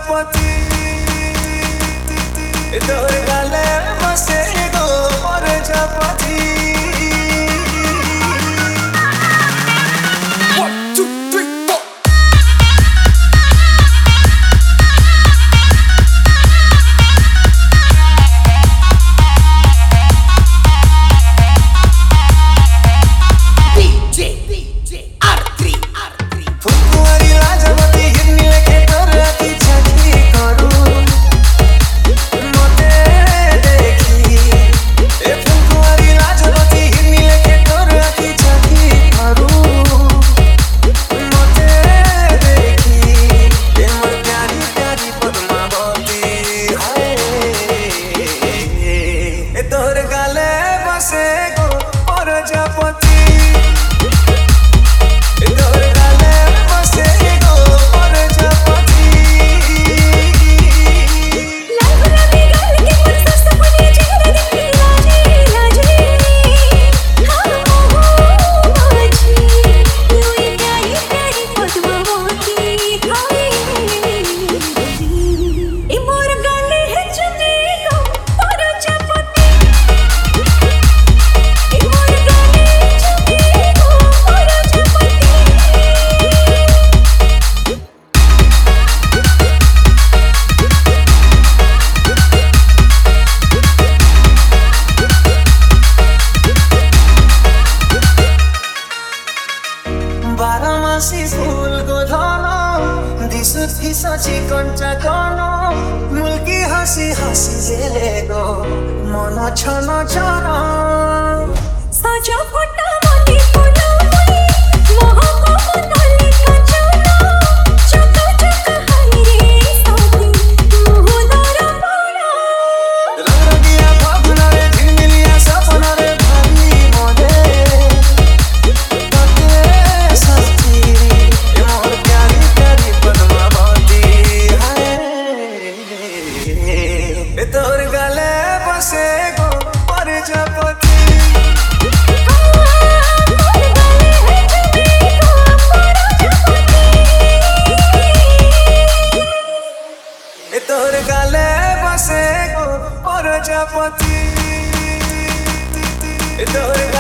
प्रजापति तोर गाले बसे गो प्रजापति। तोर गाले बसे गो प्रजापति तोर गाले बसे गो प्रजापति। बारमासी फूल को धनो दिसुत फिसाची कंचा कनो मुल्की हसी हसी देले गो मन छन छन सजा फटा मनी फुला मुई मोह को मनली कचना चका चका हाय रे साथी मुह दर पड़ा रंगिया फागुना रे झिलमिलिया सपना रे भारी मोरे तोर गाले बसे गो प्रजापति तोर गाले बसे गो प्रजापति तोर